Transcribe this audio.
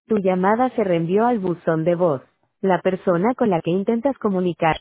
Tu llamada se reenvió al buzón de voz. La persona con la que intentas comunicar